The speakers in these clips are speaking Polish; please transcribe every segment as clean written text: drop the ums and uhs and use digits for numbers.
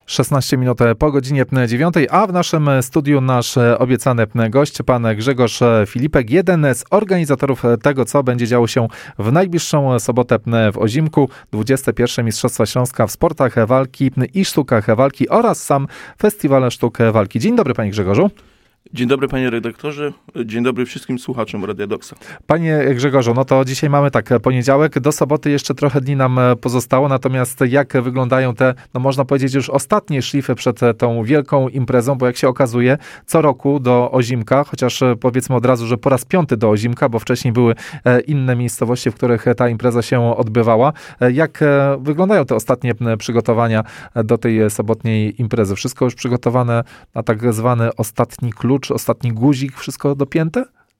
16 minut po godzinie 9, a w naszym studiu nasz obiecany gość, pan Grzegorz Filipek, jeden z organizatorów tego, co będzie działo się w najbliższą sobotę w Ozimku, 21. Mistrzostwa Śląska w sportach walki i sztukach walki oraz sam Festiwal Sztuk Walki. Dzień dobry, panie Grzegorzu. Dzień dobry, panie redaktorze. Dzień dobry wszystkim słuchaczom Radia Doksa. Panie Grzegorzu, no to dzisiaj mamy poniedziałek, do soboty jeszcze trochę dni nam pozostało, natomiast jak wyglądają te, no można powiedzieć już ostatnie szlify przed tą wielką imprezą, bo jak się okazuje, co roku do Ozimka, chociaż powiedzmy od razu, że po raz 5 do Ozimka, bo wcześniej były inne miejscowości, w których ta impreza się odbywała. Jak wyglądają te ostatnie przygotowania do tej sobotniej imprezy? Wszystko już przygotowane na tak zwany ostatni klucz, ostatni guzik, wszystko dopięte?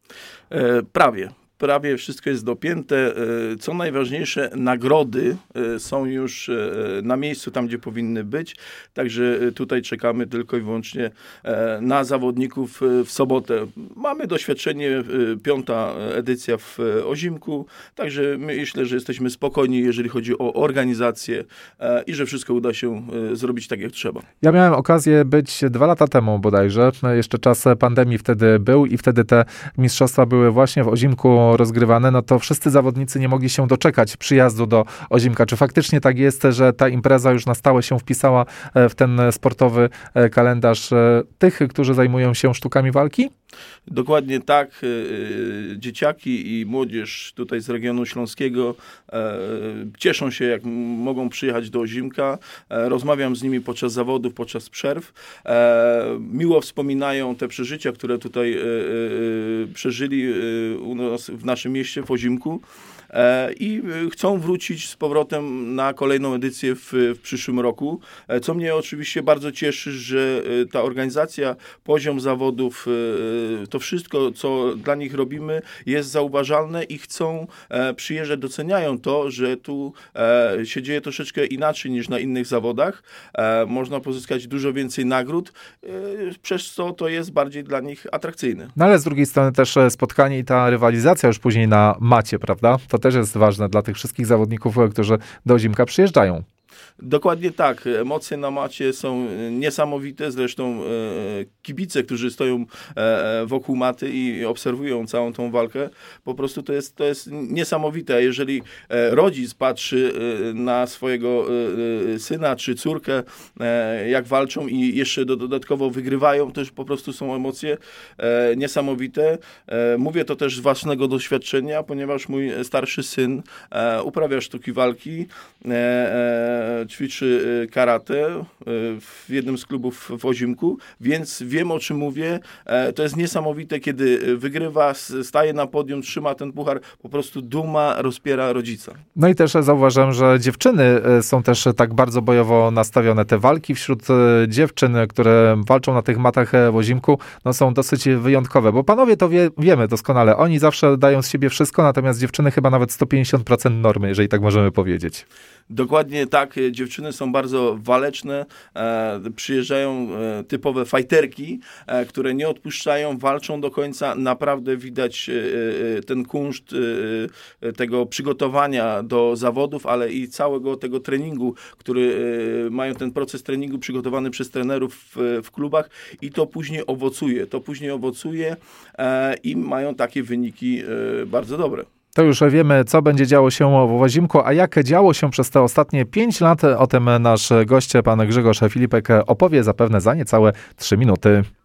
Prawie wszystko jest dopięte. Co najważniejsze, nagrody są już na miejscu, tam gdzie powinny być. Także tutaj czekamy tylko i wyłącznie na zawodników w sobotę. Mamy doświadczenie, 5. edycja w Ozimku. Także myślę, że jesteśmy spokojni, jeżeli chodzi o organizację i że wszystko uda się zrobić tak, jak trzeba. Ja miałem okazję być 2 lata temu bodajże. Jeszcze czas pandemii wtedy był i wtedy te mistrzostwa były właśnie w Ozimku rozgrywane, no to wszyscy zawodnicy nie mogli się doczekać przyjazdu do Ozimka. Czy faktycznie tak jest, że ta impreza już na stałe się wpisała w ten sportowy kalendarz tych, którzy zajmują się sztukami walki? Dokładnie tak. Dzieciaki i młodzież tutaj z regionu śląskiego cieszą się, jak mogą przyjechać do Ozimka. Rozmawiam z nimi podczas zawodów, podczas przerw. Miło wspominają te przeżycia, które tutaj przeżyli u nas w naszym mieście, w Ozimku. I chcą wrócić z powrotem na kolejną edycję w przyszłym roku, co mnie oczywiście bardzo cieszy, że ta organizacja, poziom zawodów, to wszystko, co dla nich robimy, jest zauważalne i chcą przyjeżdżać, doceniają to, że tu się dzieje troszeczkę inaczej niż na innych zawodach. Można pozyskać dużo więcej nagród, przez co to jest bardziej dla nich atrakcyjne. No ale z drugiej strony też spotkanie i ta rywalizacja już później na macie, prawda? To też jest ważne dla tych wszystkich zawodników, którzy do Ozimka przyjeżdżają. Dokładnie tak. Emocje na macie są niesamowite. Zresztą kibice, którzy stoją wokół maty i obserwują całą tą walkę, po prostu to jest niesamowite. Jeżeli rodzic patrzy na swojego syna czy córkę, jak walczą i jeszcze dodatkowo wygrywają, to już po prostu są emocje niesamowite. Mówię to też z własnego doświadczenia, ponieważ mój starszy syn uprawia sztuki walki, ćwiczy karate w jednym z klubów w Ozimku, więc wiem, o czym mówię. To jest niesamowite, kiedy wygrywa, staje na podium, trzyma ten puchar, po prostu duma rozpiera rodzica. No i też zauważam, że dziewczyny są też tak bardzo bojowo nastawione. Te walki wśród dziewczyn, które walczą na tych matach w Ozimku, no są dosyć wyjątkowe, bo panowie to wiemy doskonale. Oni zawsze dają z siebie wszystko, natomiast dziewczyny chyba nawet 150% normy, jeżeli tak możemy powiedzieć. Dokładnie tak. Dziewczyny są bardzo waleczne. Przyjeżdżają typowe fajterki, które nie odpuszczają, walczą do końca. Naprawdę widać ten kunszt tego przygotowania do zawodów, ale i całego tego treningu, który mają ten proces treningu przygotowany przez trenerów w klubach i to później owocuje i mają takie wyniki bardzo dobre. To już wiemy, co będzie działo się w Ozimku, a jak działo się przez te ostatnie 5 lat, o tym nasz gość, pan Grzegorz Filipek, opowie zapewne za niecałe 3 minuty.